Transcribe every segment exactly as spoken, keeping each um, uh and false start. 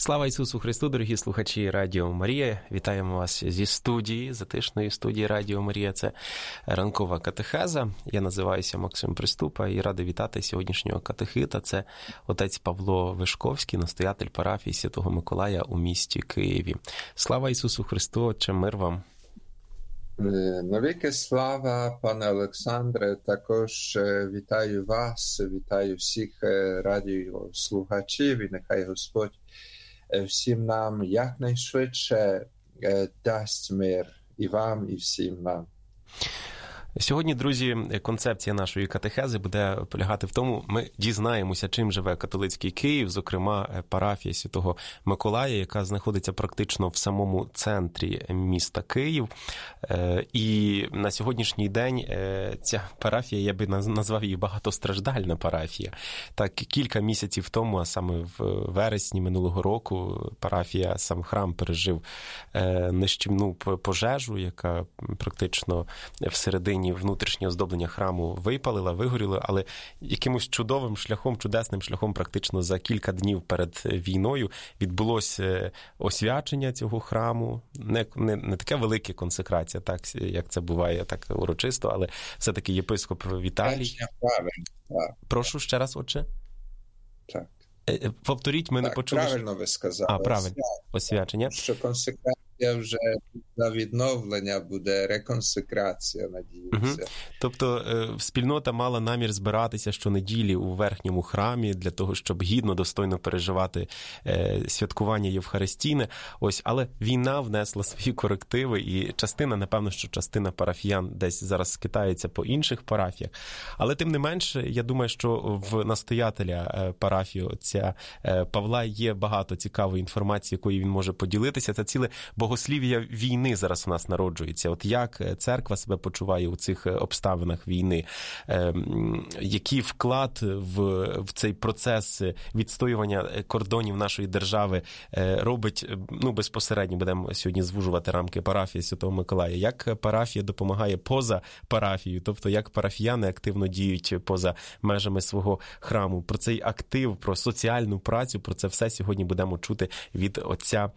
Слава Ісусу Христу, дорогі слухачі Радіо Марія. Вітаємо вас зі студії, затишної студії Радіо Марія. Це ранкова катехеза. Я називаюся Максим Приступа і радий вітати сьогоднішнього катехита. Це отець Павло Вишковський, настоятель парафії Святого Миколая у місті Києві. Слава Ісусу Христу, Отче, мир вам. Навіки слава, пане Олександре, також вітаю вас, вітаю всіх радіослухачів, і нехай Господь всім нам якнайшвидше дасть мир і вам, і всім нам. Сьогодні, друзі, концепція нашої катехези буде полягати в тому, ми дізнаємося, чим живе католицький Київ, зокрема парафія Святого Миколая, яка знаходиться практично в самому центрі міста Київ. І на сьогоднішній день ця парафія, я би назвав її багатостраждальна парафія. Так, кілька місяців тому, а саме в вересні минулого року, парафія, сам храм пережив нищівну пожежу, яка практично всередині внутрішнє оздоблення храму випалила, вигоріло, але якимось чудовим шляхом, чудесним шляхом практично за кілька днів перед війною відбулося освячення цього храму. Не, не, не таке велике консекрація, так, як це буває так урочисто, але все-таки єпископ Віталій. Прошу ще раз, отче. Так. Повторіть, ми так, не почули. Правильно ви сказали. А, правильно. Освячення. Що консекрація вже на відновлення буде реконсекрація, надіюся. Угу. Тобто спільнота мала намір збиратися щонеділі у верхньому храмі для того, щоб гідно, достойно переживати святкування Євхаристійне. Ось, але війна внесла свої корективи, і частина, напевно, що частина парафіян десь зараз скитається по інших парафіях. Але тим не менш, я думаю, що в настоятеля парафії отця Павла є багато цікавої інформації, якою він може поділитися. Це ціле богослів'я війни зараз у нас народжується. От як церква себе почуває у цих обставинах війни? Е, який вклад в, в цей процес відстоювання кордонів нашої держави е, робить, ну, безпосередньо, будемо сьогодні звужувати рамки парафії Святого Миколая. Як парафія допомагає поза парафією, тобто як парафіяни активно діють поза межами свого храму. Про цей актив, про соціальну працю, про це все сьогодні будемо чути від отця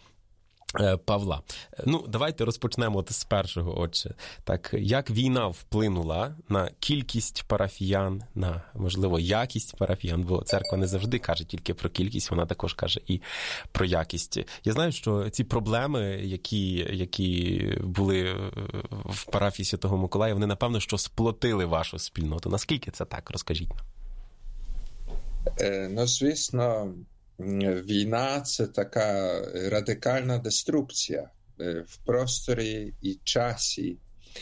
Павла. Ну, давайте розпочнемо з першого, отче. Так, як війна вплинула на кількість парафіян, на, можливо, якість парафіян, бо церква не завжди каже тільки про кількість, вона також каже і про якість. Я знаю, що ці проблеми, які, які були в парафії Святого Миколая, вони, напевно, що сплотили вашу спільноту. Наскільки це так? Розкажіть нам. Е, ну, звісно, війна – це така радикальна деструкція в просторі і часі.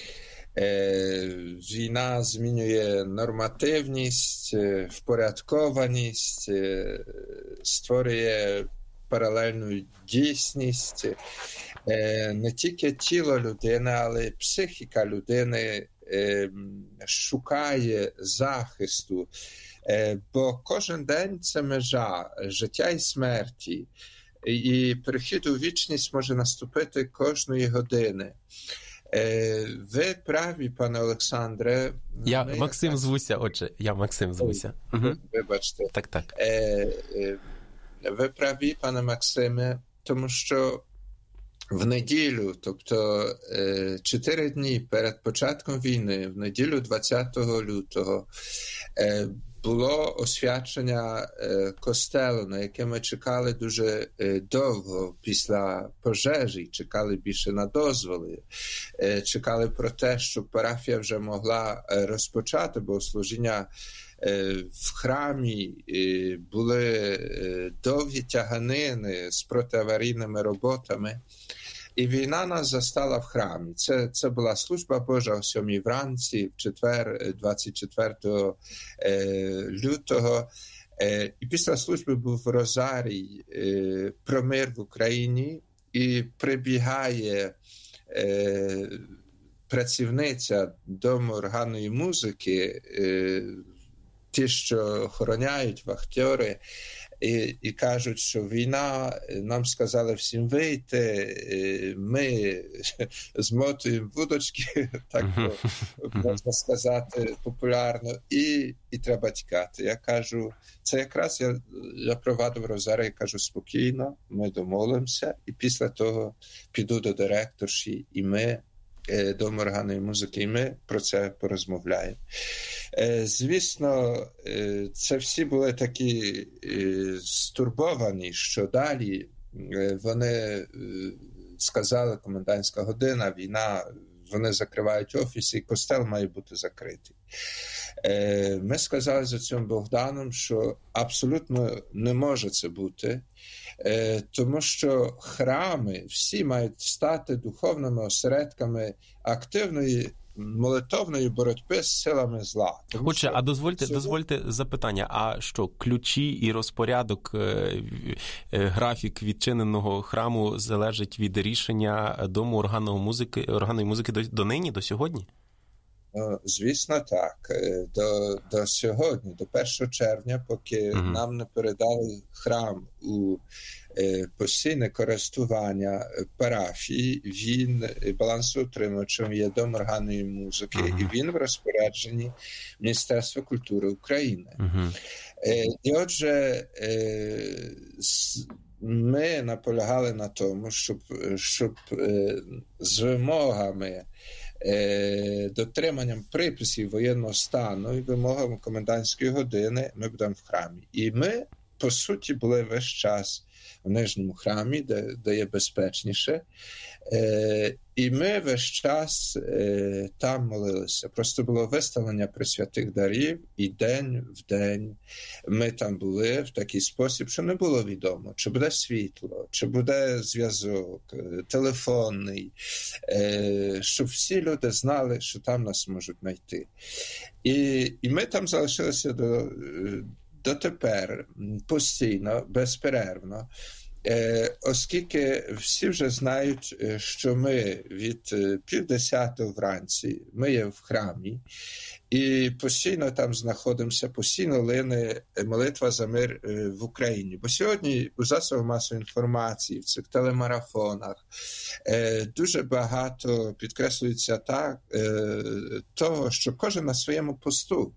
Війна змінює нормативність, впорядкованість, створює паралельну дійсність. Не тільки тіло людини, але й психіка людини шукає захисту. Бо кожен день – це межа життя і смерті, і перехід у вічність може наступити кожної години. Ви праві, пане Олександре. Я ми... Максим звуся, отже, я Максим звуся. Угу. Вибачте. Так, так. Ви праві, пане Максиме, тому що в неділю, тобто чотири дні перед початком війни, в неділю двадцятого лютого, було освячення костелу, на яке ми чекали дуже довго після пожежі, чекали більше на дозволи, чекали про те, щоб парафія вже могла розпочати богослужіння в храмі, були довгі тяганини з протиаварійними роботами. І війна нас застала в храмі. Це, це була служба Божа о сьомій вранці, в четвер, двадцять четвертого лютого. І після служби був розарій про мир в Україні, і прибігає працівниця Дому органної музики, ті, що охороняють, вахтери, і, і кажуть, що війна, нам сказали всім вийти, ми змотуємо вудочки, так можна сказати популярно, і, і треба тікати. Я кажу, це якраз я, я провадив розарій, кажу, спокійно, ми домовимося, і після того піду до директорші, і ми Дом органної музики, і ми про це порозмовляємо. Звісно, це всі були такі стурбовані, що далі вони сказали, комендантська година, війна, вони закривають офіси, і костел має бути закритий. Ми сказали за цим Богданом, що абсолютно не може це бути, тому що храми всі мають стати духовними осередками активної молитовної боротьби з силами зла. Отже, а дозвольте, цього... дозвольте запитання, а що, ключі і розпорядок, графік відчиненого храму залежить від рішення Дому органної музики, органної музики до, до нині, до сьогодні? Звісно, так. До, до сьогодні, до першого червня, поки угу. нам не передали храм у е, постійне користування парафії, він балансоутримувачем є Дом органної музики, угу. і він в розпорядженні Міністерства культури України. Угу. Е, і отже, е, с, ми наполягали на тому, щоб, щоб е, з вимогами дотриманням приписів воєнного стану і вимогами комендантської години ми будемо в храмі. І ми, по суті, були весь час в нижньому храмі, де, де є безпечніше. Е, і ми весь час е, там молилися. Просто було виставлення пресвятих дарів, і день в день ми там були в такий спосіб, що не було відомо, чи буде світло, чи буде зв'язок, телефонний, е, щоб всі люди знали, що там нас можуть знайти. І, і ми там залишилися до, дотепер постійно, безперервно. Оскільки всі вже знають, що ми від півдесятого вранці, ми є в храмі, і постійно там знаходимося, постійно лине молитва за мир в Україні. Бо сьогодні у засобах масової інформації, в цих телемарафонах дуже багато підкреслюється так, того, що кожен на своєму посту.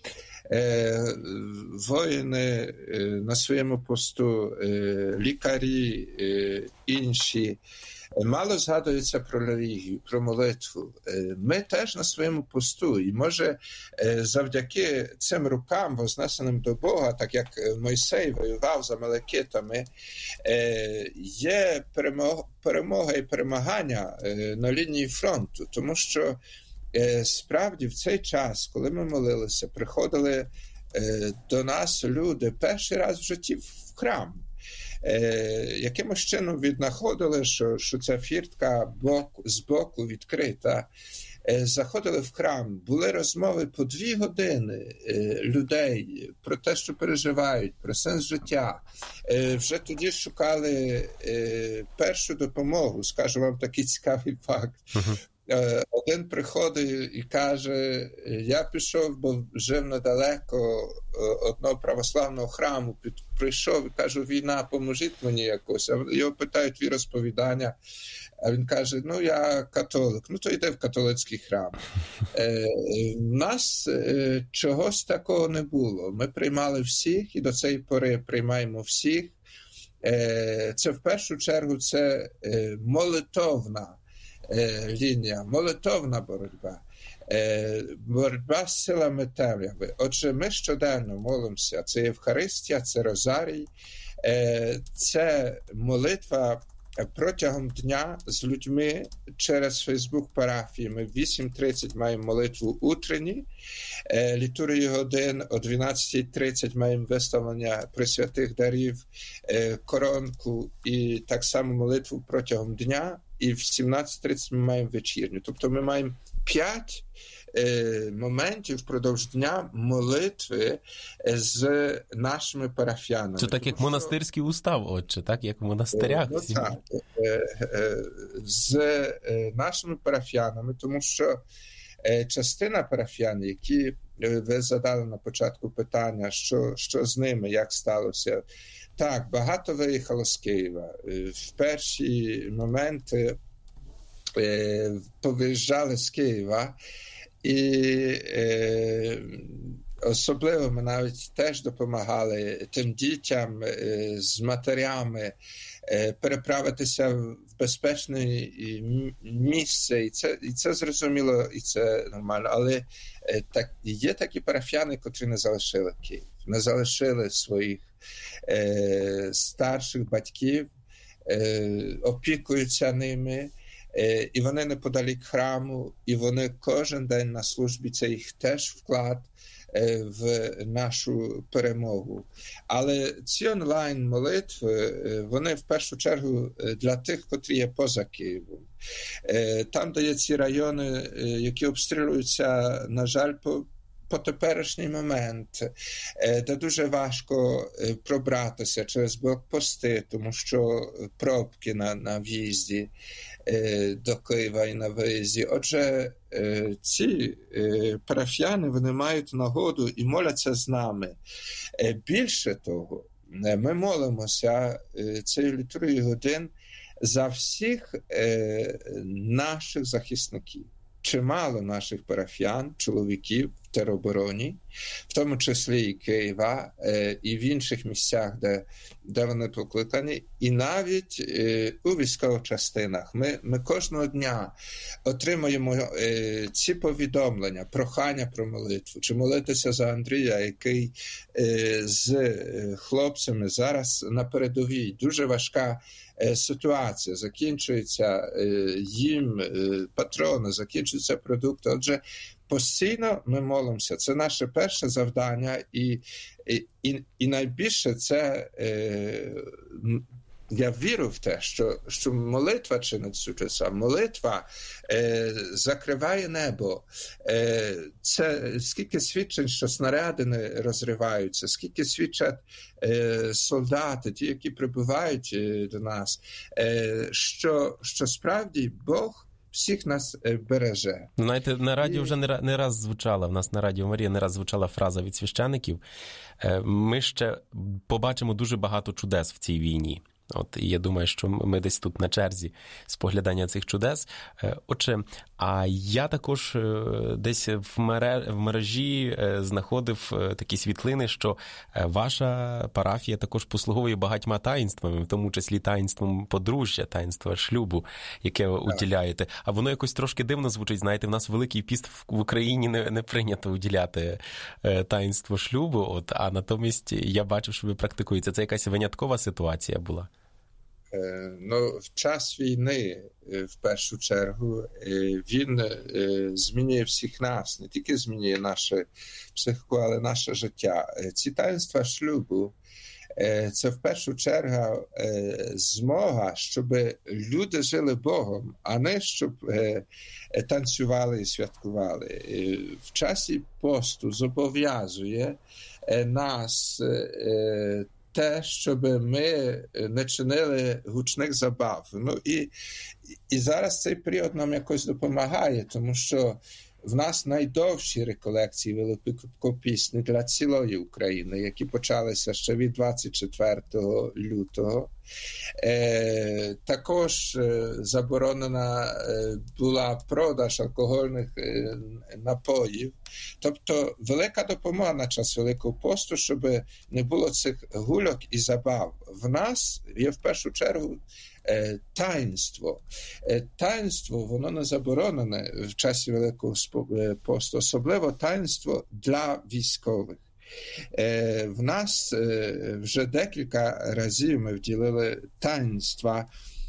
Воїни на своєму посту, лікарі, інші. Мало згадується про релігію, про молитву. Ми теж на своєму посту. І може завдяки цим рукам, вознесеним до Бога, так як Мойсей воював за Амалекитами, є перемога і перемагання на лінії фронту. Тому що справді в цей час, коли ми молилися, приходили до нас люди перший раз в житті в храм. Якимось чином віднаходили, що, що ця фіртка бок, збоку відкрита. Заходили в храм, були розмови по дві години людей про те, що переживають, про сенс життя. Вже тоді шукали першу допомогу. Скажу вам такий цікавий факт. Uh-huh. Один приходить і каже, я пішов, бо жив недалеко одного православного храму, прийшов і кажу, війна, поможіть мені якось. А його питають віросповідання, а він каже, ну я католик, ну то йде в католицький храм. У нас чогось такого не було. Ми приймали всіх і до цієї пори приймаємо всіх. Це в першу чергу це молитовна лінія, молитовна боротьба, боротьба з силами темряви. Отже, ми щоденно молимося. Це Євхаристія, це Розарій, це молитва протягом дня з людьми через Фейсбук парафії. Ми в вісім тридцять маємо молитву утренні, літургію годин, о дванадцять тридцять маємо виставлення пресвятих дарів, коронку і так само молитву протягом дня. І в сімнадцять тридцять ми маємо вечірню. Тобто ми маємо п'ять е, моментів впродовж дня молитви з нашими парафіянами. Це так, як Тому, монастирський що... устав, отче, так? Як в монастирях. Ну, так, е, е, з е, нашими парафіянами, тому що е, частина парафіян, які ви задали на початку питання, що, що з ними, як сталося, Так, багато виїхало з Києва. В перші моменти повиїжджали з Києва, і е, особливо ми навіть теж допомагали тим дітям е, з матерями е, переправитися в безпечне місце. І це, і це зрозуміло, і це нормально. Але е, так, є такі парафіяни, котрі не залишили Київ, не залишили своїх е, старших батьків, е, опікуються ними. І вони неподалік храму, і вони кожен день на службі, це їх теж вклад в нашу перемогу. Але ці онлайн-молитви, вони в першу чергу для тих, котрі є поза Києвом. Там, де є ці райони, які обстрілюються, на жаль, по по теперішній момент, де дуже важко пробратися через блокпости, тому що пробки на, на в'їзді до Києва і на виїзді. Отже, ці парафіяни, вони мають нагоду і моляться з нами. Більше того, ми молимося цією літургією годин за всіх наших захисників. Чимало наших парафіян, чоловіків в теробороні, в тому числі і Києва, і в інших місцях, де, де вони покликані, і навіть у військових частинах. Ми, ми кожного дня отримуємо ці повідомлення, прохання про молитву, чи молитися за Андрія, який з хлопцями зараз на передовій. Дуже важка ситуація, закінчується їм патрони, закінчуються продукти. Отже, постійно ми молимося. Це наше перше завдання, і, і, і, і найбільше це, е, я вірю в те, що, що молитва чинить чудеса. Молитва е, закриває небо. Е, це скільки свідчень, що снаряди не розриваються, скільки свідчать е, солдати, ті, які прибувають е, до нас, е, що, що справді Бог всіх нас береже. Знаєте, на радіо вже не, не раз звучала, в нас на Радіо Марія не раз звучала фраза від священиків. Ми ще побачимо дуже багато чудес в цій війні. От, і я думаю, що ми десь тут на черзі споглядання цих чудес. Отже, а я також десь в мережі знаходив такі світлини, що ваша парафія також послуговує багатьма таїнствами, в тому числі таїнством подружжя, таїнства шлюбу, яке ви уділяєте. А воно якось трошки дивно звучить. Знаєте, в нас Великий піст в Україні не, не прийнято уділяти таїнство шлюбу, от, а натомість я бачив, що ви практикуєте. Це якась виняткова ситуація була? Ну, в час війни, в першу чергу, він змінює всіх нас, не тільки змінює наше психіку, але наше життя. Ці таїнства шлюбу – це в першу чергу змога, щоб люди жили Богом, а не щоб танцювали і святкували. В часі посту зобов'язує нас те, щоб ми не чинили гучних забав. Ну і, і зараз цей період нам якось допомагає, тому що в нас найдовші реколекції Великопісні для цілої України, які почалися ще від двадцять четвертого лютого. Е, також е, заборонена е, була продаж алкогольних е, напоїв. Тобто велика допомога на час Великого посту, щоб не було цих гульок і забав. В нас є в першу чергу е, таїнство. Е, таїнство, воно не заборонене в часі Великого посту, особливо таїнство для військових. Е, в нас е, вже декілька разів ми вділили таїнства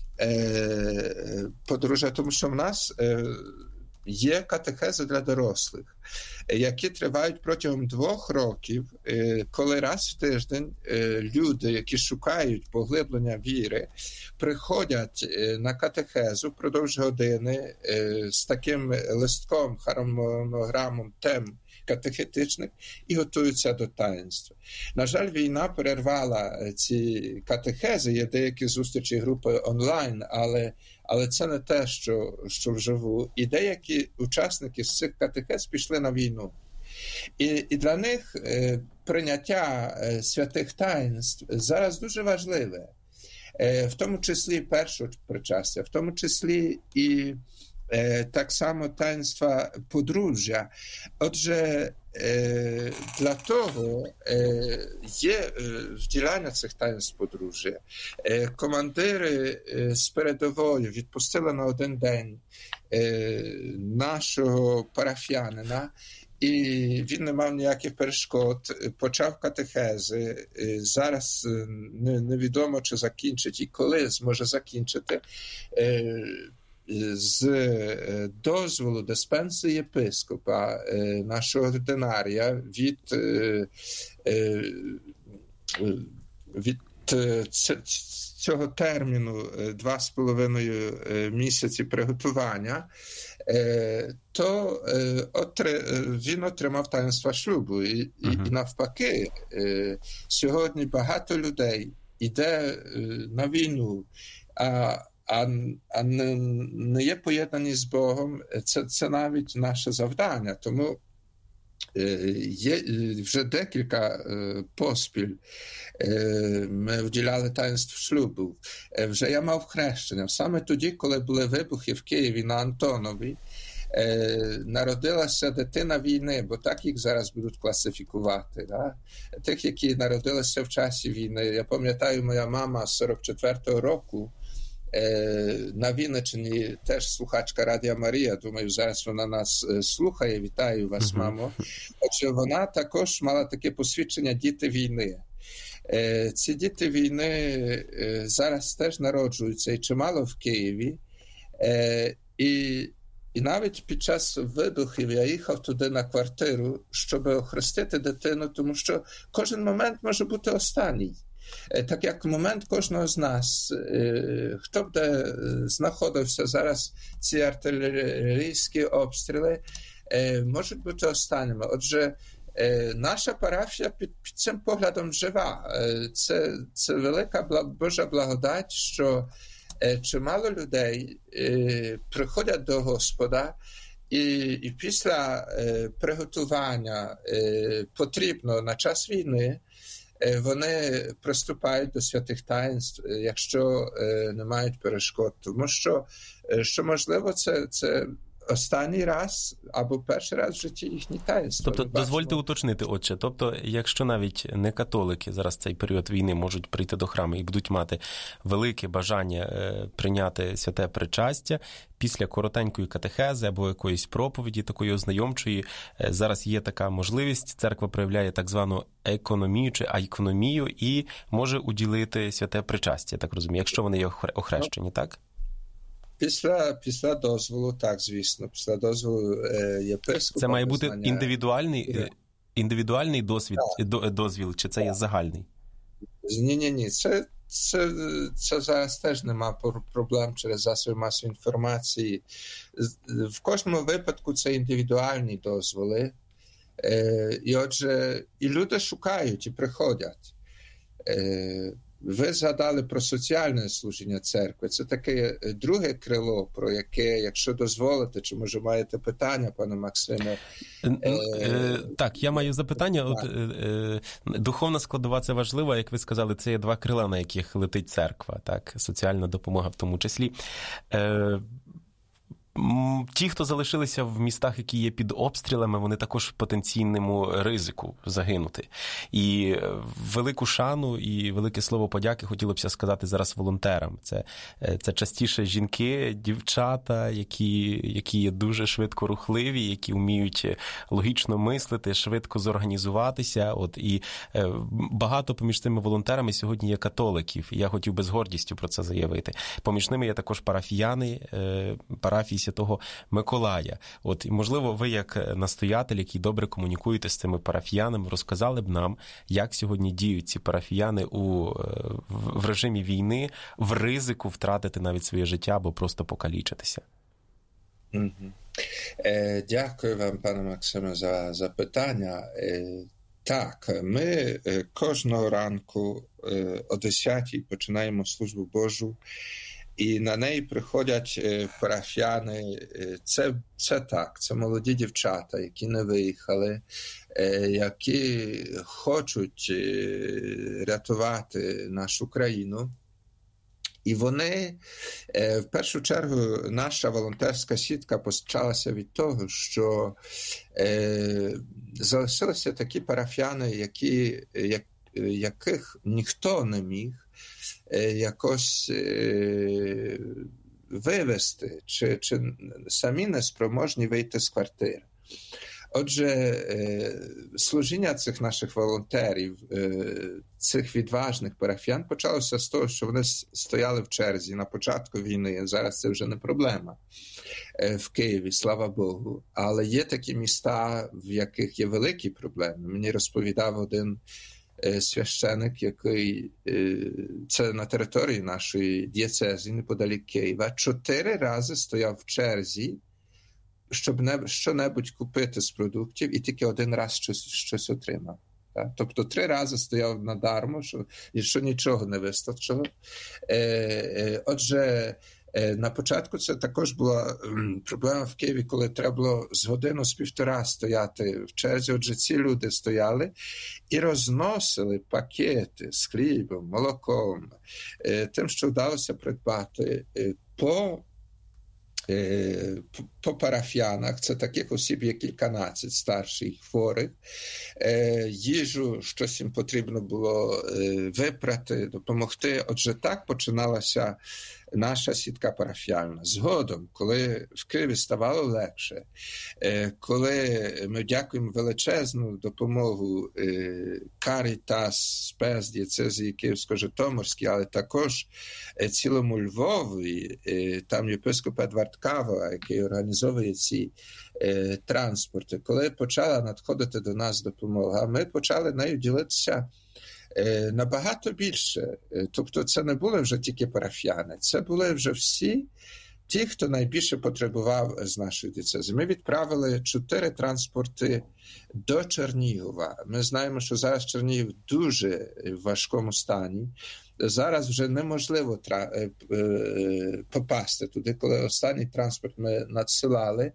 е, подружжя, тому що в нас е, є катехези для дорослих, які тривають протягом двох років, е, коли раз в тиждень е, люди, які шукають поглиблення віри, приходять е, на катехезу впродовж години е, з таким листком, хармонограмом тем катехетичних і готуються до таїнства. На жаль, війна перервала ці катехези, є деякі зустрічі групи онлайн, але, але це не те, що, що вживу. І деякі учасники з цих катехез пішли на війну. І, і для них прийняття святих таїнств зараз дуже важливе. В тому числі перше причастя, в тому числі і так само таїнства подружжя. Отже, для того є вділяння цих таїнств подружжя. Командири з передової відпустили на один день нашого парафіянина, і він не мав ніяких перешкод, почав катехези. Зараз невідомо, чи закінчить і коли зможе закінчити. З дозволу диспенси єпископа, нашого ординарія, від, від цього терміну два з половиною місяці приготування, то він отримав таїнства шлюбу. І, uh-huh. і навпаки, сьогодні багато людей йде на війну, а А, а не, не є поєднані з Богом, це, це навіть наше завдання. Тому є вже декілька поспіль ми вділяли таїнство шлюбу. Вже я мав хрещення. Саме тоді, коли були вибухи в Києві на Антонові, народилася дитина війни, бо так їх зараз будуть класифікувати. Да? Тих, які народилися в часі війни. Я пам'ятаю, моя мама з сорок четвертого року, на Вінниччині теж слухачка Радіо Марія, думаю, зараз вона нас слухає. Вітаю вас, uh-huh. мамо. Отже, вона також мала таке посвідчення «Діти війни». Ці діти війни зараз теж народжуються, і чимало в Києві. І, і навіть під час вибухів я їхав туди на квартиру, щоб охрестити дитину, тому що кожен момент може бути останній. Так як момент кожного з нас, хто б де знаходився зараз, ці артилерійські обстріли можуть бути останніми. Отже, наша парафія під, під цим поглядом жива. Це, це велика Божа благодать, що чимало людей приходять до Господа, і, і після приготування потрібно на час війни вони приступають до святих таїнств, якщо не мають перешкод. Тому що, що можливо, це, це останній раз або перший раз в житті їхні таїнства. Тобто, дозвольте уточнити, отче, тобто, якщо навіть не католики зараз цей період війни можуть прийти до храму і будуть мати велике бажання прийняти святе причастя, після коротенької катехези або якоїсь проповіді, такої ознайомчої, зараз є така можливість, церква проявляє так звану економію чи айкономію і може уділити святе причастя, так розумію, якщо вони є охрещені, так? Після, після дозволу, так, звісно, після дозволу е, єпископа. Це має бути знання... індивідуальний, індивідуальний досвід, до, дозвіл, чи це є загальний? Ні-ні-ні, це, це, це зараз теж нема проблем через засоби масової інформації. В кожному випадку це індивідуальні дозволи. Е, і отже, і люди шукають, і приходять. Е, Ви згадали про соціальне служіння церкви. Це таке друге крило, про яке, якщо дозволите, чи, може, маєте питання, пане Максиме? Е, так, я маю запитання. От, е, духовна складова – це важливо, як ви сказали, це є два крила, на яких летить церква, так, соціальна допомога в тому числі. Е, Ті, хто залишилися в містах, які є під обстрілами, вони також в потенційному ризику загинути. І велику шану і велике слово подяки хотілося б сказати зараз волонтерам. Це, це частіше жінки, дівчата, які, які є дуже швидко рухливі, які вміють логічно мислити, швидко зорганізуватися. От, і багато поміж цими волонтерами сьогодні є католиків. Я хотів би з гордістю про це заявити. Поміж ними є також парафіяни, парафії Святого Миколая. От, і, можливо, ви, як настоятель, який добре комунікуєте з цими парафіянами, розказали б нам, як сьогодні діють ці парафіяни у, в режимі війни, в ризику втратити навіть своє життя або просто покалічитися. Угу. Е, дякую вам, пане Максиме, за запитання. Е, так, ми кожного ранку о десятій починаємо службу Божу. і на неї приходять парафіяни. Це, це так, це молоді дівчата, які не виїхали, які хочуть рятувати нашу країну. І вони, в першу чергу, наша волонтерська сітка почалася від того, що е, залишилися такі парафіяни, які, як, яких ніхто не міг е, якось е, вивести, чи, чи самі не спроможні вийти з квартири. Отже, служіння цих наших волонтерів, цих відважних парафіян почалося з того, що вони стояли в черзі на початку війни. Зараз це вже не проблема в Києві, слава Богу. Але є такі міста, в яких є великі проблеми. Мені розповідав один священик, який, це на території нашої дієцезії, неподалік Києва, чотири рази стояв в черзі, щоб не, що-небудь купити з продуктів, і тільки один раз щось, щось отримав. Так? Тобто три рази стояв надармо, що, і що нічого не вистачило. Е, е, отже, е, на початку це також була м, проблема в Києві, коли треба було з годину, з півтора стояти в черзі. Отже, ці люди стояли і розносили пакети з хлібом, молоком, е, тим, що вдалося придбати е, по по парафіянах, це таких осіб, є кільканадцять старших, хворих, їжу, щось їм потрібно було випрати, допомогти. Отже, так починалася наша сітка парафіальна. Згодом, коли в Києві ставало легше, коли ми дякуємо величезну допомогу Карітас, спец дієцезії Київсько-Житомирській, але також цілому Львові, там єпископ Едвард Кава, який організовує ці е, транспорти, коли почала надходити до нас допомога, ми почали нею ділитися е, набагато більше. Тобто це не були вже тільки парафіяни, це були вже всі ті, хто найбільше потребував з нашої дієцези. Ми відправили чотири транспорти до Чернігова. Ми знаємо, що зараз Чернігів дуже в важкому стані. Зараз вже неможливо тра... попасти туди, коли останній транспорт ми надсилали,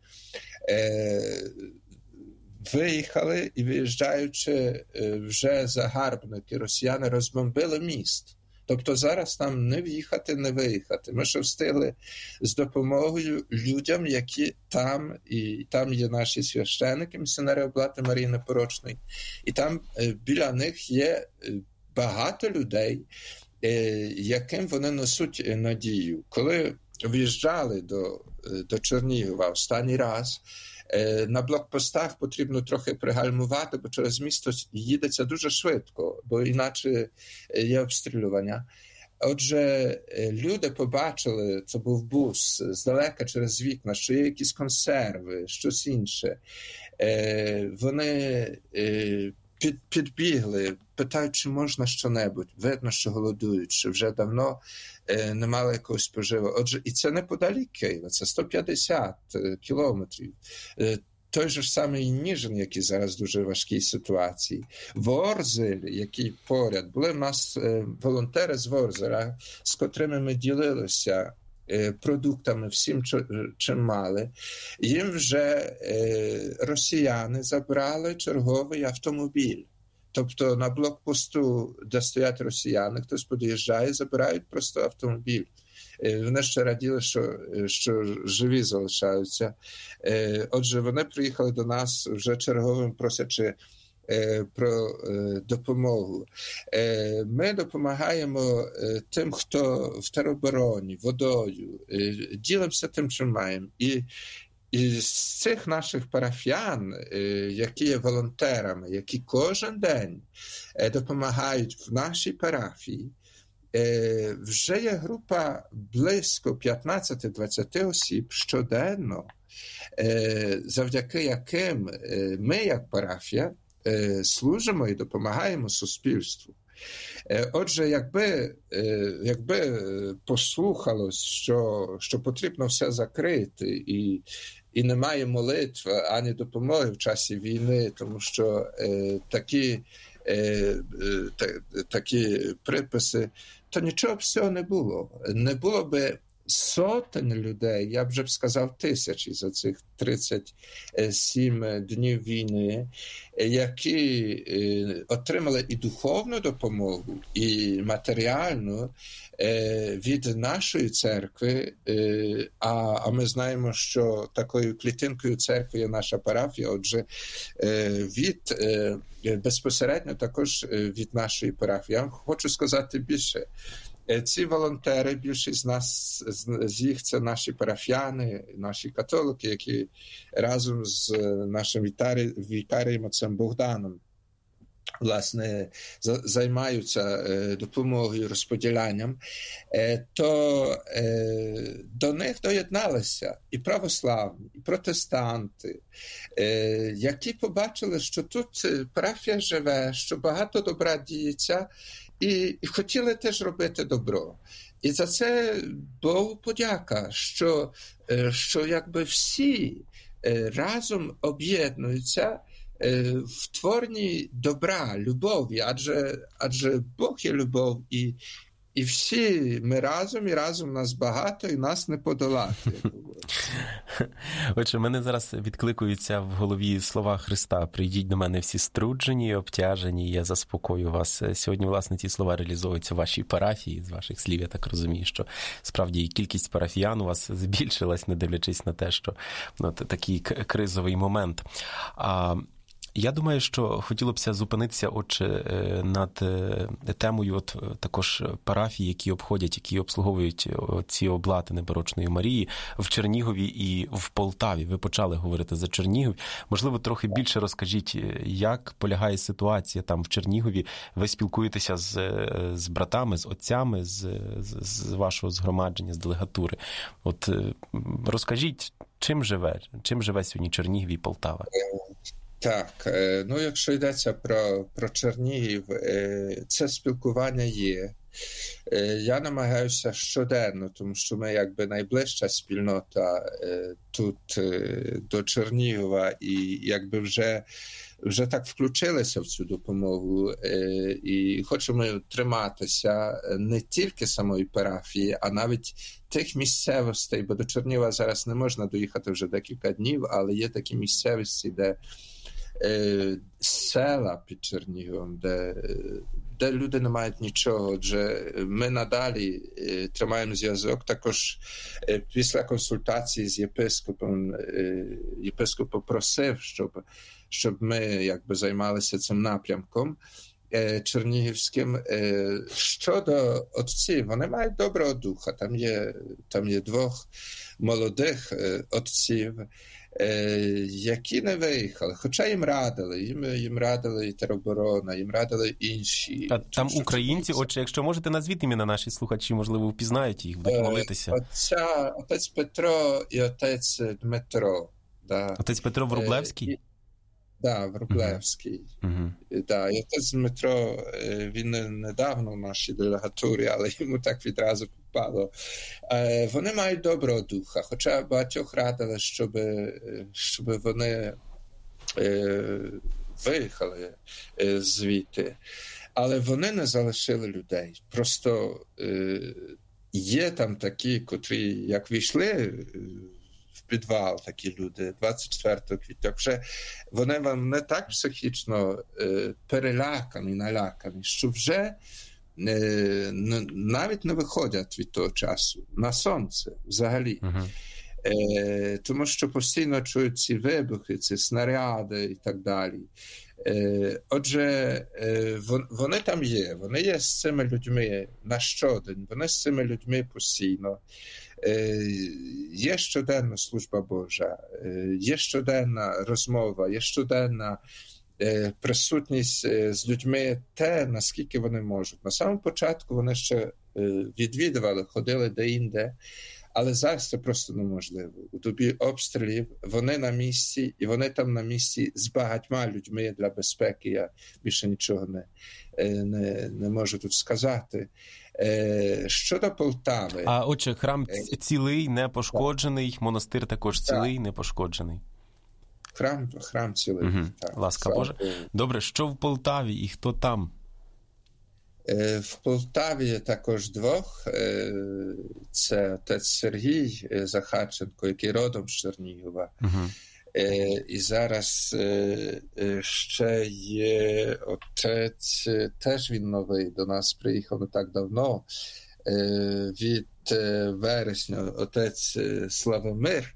виїхали і, виїжджаючи, вже загарбники, росіяни розбомбили міст. Тобто зараз нам не в'їхати, не виїхати. Ми ще встигли з допомогою людям, які там, і там є наші священики, місіонери Облати Марії Непорочної, і там біля них є багато людей, яким вони несуть надію. Коли в'їжджали до, до Чернігова останній раз, на блокпостах потрібно трохи пригальмувати, бо через місто їдеться дуже швидко, бо іначе є обстрілювання. Отже, люди побачили, це був бус, здалека через вікна, що є якісь консерви, щось інше. Вони під, підбігли, питають, чи можна що-небудь. Видно, що голодують, що вже давно е, не мали якогось споживу. Отже, і це неподалік Києва, це сто п'ятдесят кілометрів. Е, той же ж самий Ніжин, який зараз в дуже важкій ситуації. Ворзель, який поряд. Були в нас е, волонтери з Ворзеля, з котрими ми ділилися продуктами, всім, чим мали. Їм вже е, росіяни забрали черговий автомобіль. Тобто на блокпосту, де стоять росіяни, хтось під'їжджає, забирають просто автомобіль. Е, вони ще раділи, що, що живі залишаються. Е, отже, вони приїхали до нас вже черговим, просячи про допомогу. Ми допомагаємо тим, хто в теробороні, водою, ділимося тим, чим маємо. І, і з цих наших парафіян, які є волонтерами, які кожен день допомагають в нашій парафії, вже є група близько п'ятнадцять-двадцять осіб щоденно, завдяки яким ми, як парафія, служимо і допомагаємо суспільству. Отже, якби, якби послухалось, що, що потрібно все закрити і, і немає молитви, ані допомоги в часі війни, тому що е, такі, е, та, такі приписи, то нічого б цього не було. Не було би сотень людей, я б вже б сказав тисячі за цих тридцять сім днів війни, які отримали і духовну допомогу, і матеріальну від нашої церкви, а, а ми знаємо, що такою клітинкою церкви є наша парафія, отже, від, безпосередньо також від нашої парафії. Я вам хочу сказати більше. Ці волонтери, більшість з нас, з їх, це наші парафіяни, наші католики, які разом з нашим вікарієм отцем Богданом, власне, займаються допомогою, розподілянням, то до них доєдналися і православні, і протестанти, які побачили, що тут парафія живе, що багато добра діється, і, і хотіли теж робити добро. І за це Богу подяка, що, що якби всі разом об'єднуються в творенні добра, любові, адже, адже Бог є любов, і, і всі ми разом, і разом нас багато, і нас не подолати. Отже, мене зараз відкликуються в голові слова Христа: «Прийдіть до мене всі струджені і обтяжені, я заспокою вас». Сьогодні, власне, ці слова реалізовуються в вашій парафії. З ваших слів, я так розумію, що справді кількість парафіян у вас збільшилась, не дивлячись на те, що ну, такий кризовий момент. А я думаю, що хотілося б зупинитися, отже, над темою от також парафій, які обходять, які обслуговують ці облати Непорочної Марії в Чернігові і в Полтаві. Ви почали говорити за Чернігів. Можливо, трохи більше розкажіть, як полягає ситуація там в Чернігові. Ви спілкуєтеся з, з братами, з отцями, з, з вашого згромадження, з делегатури. От розкажіть, чим живе, чим живе сьогодні Чернігів і Полтава? Так, ну якщо йдеться про, про Чернігів, це спілкування є. Я намагаюся щоденно, тому що ми якби найближча спільнота тут до Чернігова і якби вже, вже так включилися в цю допомогу і хочемо триматися не тільки самої парафії, а навіть тих місцевостей, бо до Чернігова зараз не можна доїхати вже декілька днів, але є такі місцевості, де села під Черніговом, де, де люди не мають нічого. Отже, ми надалі тримаємо зв'язок. Також після консультації з єпископом, єпископ попросив, щоб, щоб ми якби займалися цим напрямком чернігівським. Щодо отців, вони мають доброго духа. Там є, там є двох молодих отців, які не виїхали, хоча їм радили, їм, їм радили і тероборона, їм радили інші. А там українці, отже, якщо можете, назвіть імена наші слухачі, можливо, впізнають їх, будуть молитися. Отця, отець Петро і отець Дмитро. Да. Отець Петро Врублевський? Да, Врублевський. Uh-huh. Да, і отець Дмитро, він недавно в нашій делегатурі, але йому так відразу попало. Вони мають доброго духа, хоча багатьох радили, щоб, щоб вони виїхали звідти. Але вони не залишили людей. Просто є там такі, котрі, як війшли в підвал, такі люди, двадцять четвертого квітня, вже вони вам не так психічно е, перелякані, налякані, що вже е, навіть не виходять від того часу на сонце взагалі. Uh-huh. Е, тому що постійно чують ці вибухи, ці снаряди і так далі. Е, отже, е, вони там є, вони є з цими людьми на щодень, вони з цими людьми постійно. Є щоденна служба Божа, є щоденна розмова, є щоденна присутність з людьми те, наскільки вони можуть. На самому початку вони ще відвідували, ходили де-інде, але зараз це просто неможливо. У добі обстрілів вони на місці, і вони там на місці з багатьма людьми для безпеки. Я більше нічого не, не, не можу тут сказати. Щодо Полтави... А, отже, храм цілий, не пошкоджений, монастир також цілий, не пошкоджений. Храм, храм цілий. Угу. Так. Ласка Божа. Добре, що в Полтаві і хто там? В Полтаві також двох. Це отець Сергій Захарченко, який родом з Чернігова. Uh-huh. І зараз ще є отець, теж він новий, до нас приїхав не так давно, від вересня, отець Славомир.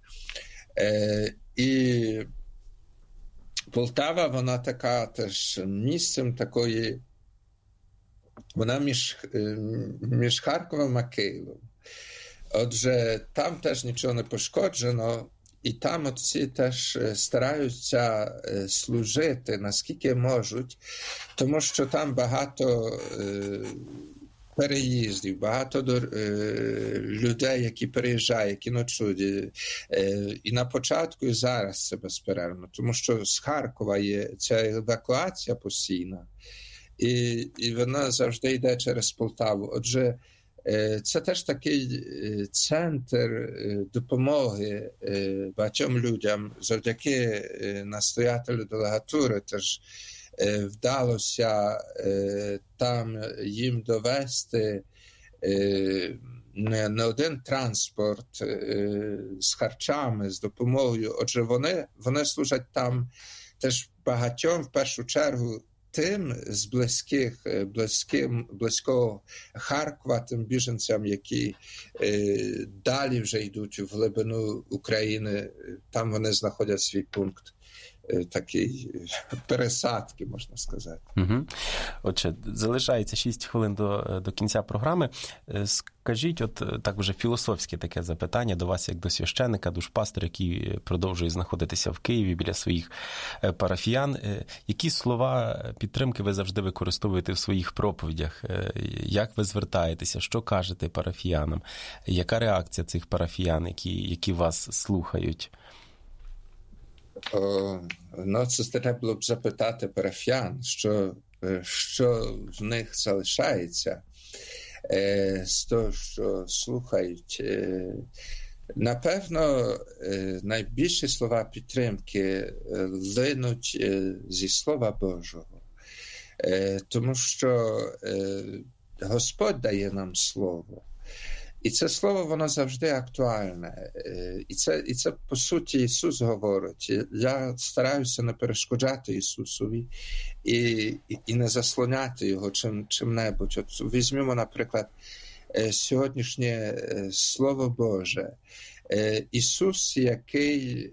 І Полтава, вона така теж місцем такої, вона між, між Харковом і Києвом. Отже, там теж нічого не пошкоджено, і там отці теж стараються служити, наскільки можуть, тому що там багато переїздів, багато людей, які переїжджають, які ночують. І на початку, і зараз це безперервно, тому що з Харкова є ця евакуація постійна, і, і вона завжди йде через Полтаву. Отже, це теж такий центр допомоги багатьом людям. Завдяки настоятелю делегатури теж вдалося там їм довести не, не один транспорт з харчами, з допомогою. Отже, вони, вони служать там теж багатьом, в першу чергу, тим з близьких, близьким, близького Харкова, тим біженцям, які е, далі вже йдуть в глибину України, там вони знаходять свій пункт е, такий пересадки, можна сказати. Угу. Отже, залишається шість хвилин до, до кінця програми. Скажіть, от так вже філософське таке запитання до вас, як до священика, душпастора, який продовжує знаходитися в Києві біля своїх парафіян. Які слова підтримки ви завжди використовуєте в своїх проповідях? Як ви звертаєтеся? Що кажете парафіянам? Яка реакція цих парафіян, які, які вас слухають? О, ну, це треба було б запитати парафіян, що, що в них залишається з того, що слухають. Напевно, найбільші слова підтримки линуть зі Слова Божого. Тому що Господь дає нам Слово. І це слово, воно завжди актуальне. І це, і це, по суті, Ісус говорить. Я стараюся не перешкоджати Ісусові і, і, і не заслоняти Його чим, чим-небудь. От візьмемо, наприклад, сьогоднішнє Слово Боже. Ісус, який,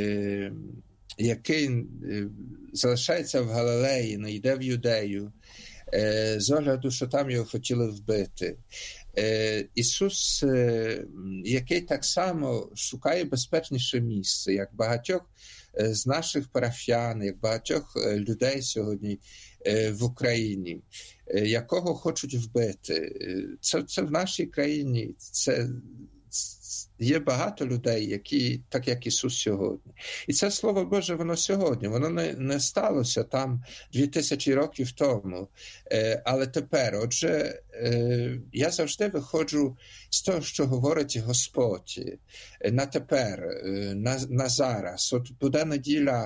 який залишається в Галилеї, не йде в Юдею, з огляду, що там його хотіли вбити. Ісус, який так само шукає безпечніше місце, як багатьох з наших парафіян, як багатьох людей сьогодні в Україні, якого хочуть вбити. Це, це в нашій країні, це є багато людей, які, так як Ісус сьогодні. І це Слово Боже, воно сьогодні, воно не, не сталося там дві тисячі років тому, але тепер. Отже, я завжди виходжу з того, що говорить Господь на тепер, на, на зараз. От буде неділя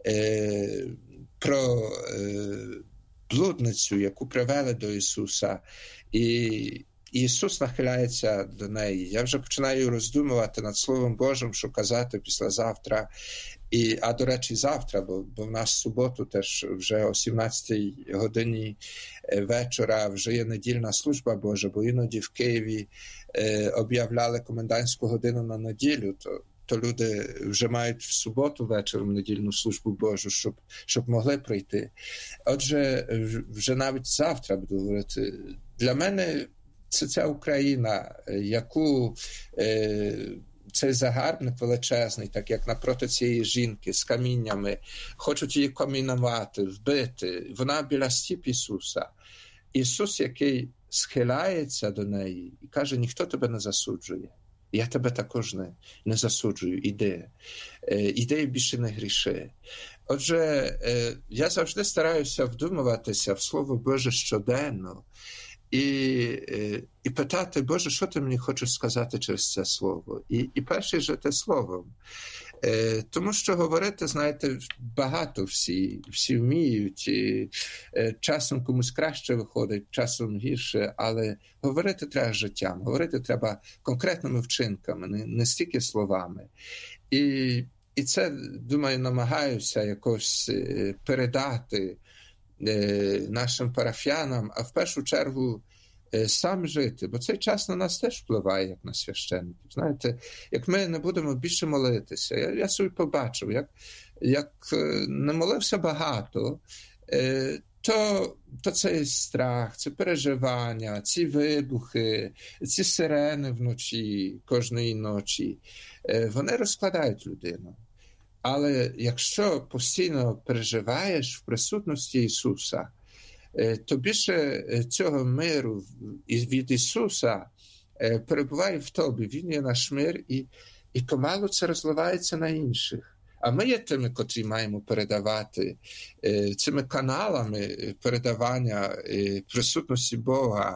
про блудницю, яку привели до Ісуса, і Ісус нахиляється до неї. Я вже починаю роздумувати над Словом Божим, що казати післязавтра. І, а, до речі, завтра, бо, бо в нас в суботу теж вже о сімнадцятій годині вечора вже є недільна служба Божа, бо іноді в Києві е, об'являли комендантську годину на неділю, то, то люди вже мають в суботу вечором недільну службу Божу, щоб, щоб могли прийти. Отже, вже навіть завтра буду говорити. Для мене це ця Україна, яку е, цей загарбник величезний, так як напроти цієї жінки з каміннями, хочуть її камінувати, вбити. Вона біля стіп Ісуса. Ісус, який схиляється до неї і каже, ніхто тебе не засуджує. Я тебе також не, не засуджую. Іди. Е, іди і більше не гріши. Отже, е, я завжди стараюся вдумуватися в Слово Боже щоденно. І, і питати, Боже, що ти мені хочеш сказати через це слово? І, і перше жити словом. Тому що говорити, знаєте, багато всі, всі вміють, і часом комусь краще виходить, часом гірше, але говорити треба життям, говорити треба конкретними вчинками, не, не стільки словами. І, і це, думаю, намагаюся якось передати нашим парафіянам, а в першу чергу сам жити, бо цей час на нас теж впливає, як на священників. Знаєте, як ми не будемо більше молитися, я, я собі побачив, як, як не молився багато, то, то цей страх, це переживання, ці вибухи, ці сирени вночі, кожної ночі, вони розкладають людину. Але якщо постійно переживаєш в присутності Ісуса, то більше цього миру від Ісуса перебуває в тобі. Він є наш мир, і, і помалу це розливається на інших. А ми є тими, котрі маємо передавати цими каналами передавання присутності Бога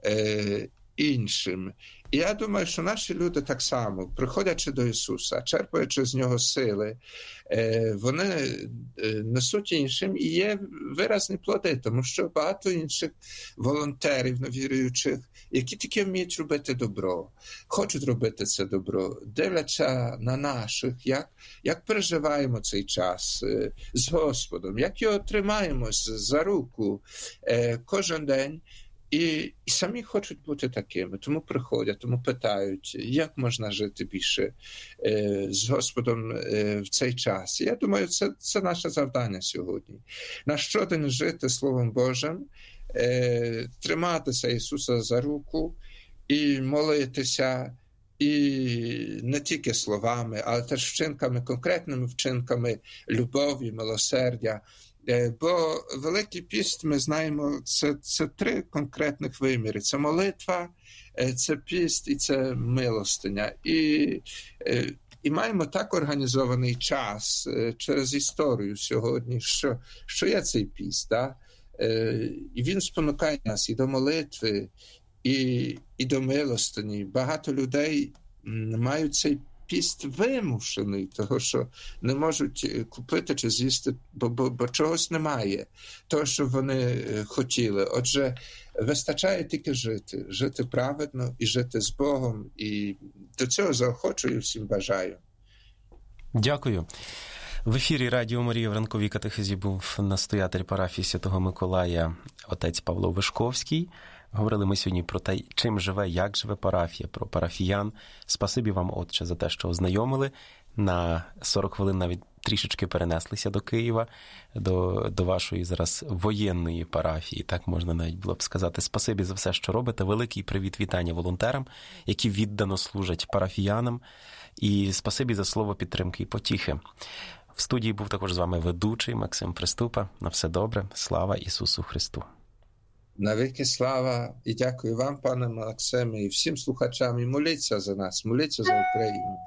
іншим. І я думаю, що наші люди так само, приходячи до Ісуса, черпаючи з Нього сили, вони несуть іншим, і є виразні плоди, тому що багато інших волонтерів, невіруючих, які тільки вміють робити добро, хочуть робити це добро, дивляться на наших, як, як переживаємо цей час з Господом, як його тримаємось за руку кожен день. І, і самі хочуть бути такими, тому приходять, тому питають, як можна жити більше е, з Господом е, в цей час. І я думаю, це, це наше завдання сьогодні. На щодень жити Словом Божим, е, триматися Ісуса за руку і молитися, і не тільки словами, але теж вчинками, конкретними вчинками любові, милосердя. Бо Великий піст, ми знаємо, це, це три конкретних виміри. Це молитва, це піст і це милостиня. І, і маємо так організований час через історію сьогодні, що, що є цей піст. Да? І він спонукає нас і до молитви, і, і до милостині. Багато людей мають цей піст вимушений, того, що не можуть купити чи з'їсти, бо, бо, бо чогось немає, того, що вони хотіли. Отже, вистачає тільки жити, жити праведно і жити з Богом, і до цього заохочую, всім бажаю. Дякую. В ефірі Радіо Марія в ранковій катехезі був настоятель парафії Святого Миколая отець Павло Вишковський. Говорили ми сьогодні про те, чим живе, як живе парафія, про парафіян. Спасибі вам, отче, за те, що ознайомили. На сорок хвилин навіть трішечки перенеслися до Києва, до, до вашої зараз воєнної парафії, так можна навіть було б сказати. Спасибі за все, що робите. Великий привіт, вітання волонтерам, які віддано служать парафіянам. І спасибі за слово підтримки і потіхи. В студії був також з вами ведучий Максим Приступа. На все добре. Слава Ісусу Христу. Навіки слава, і дякую вам, пане Максиме, і всім слухачам, і моліться за нас, моліться за Україну.